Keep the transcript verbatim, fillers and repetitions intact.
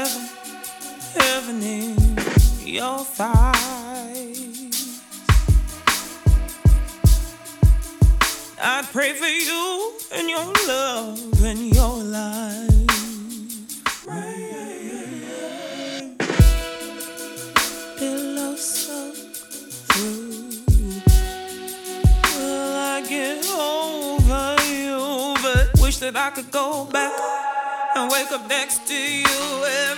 heaven, heaven in your thighs. I'd pray for you and your love and your life. Pillow soaked through. Will I get over you? But wish that I could go back and wake up next to you.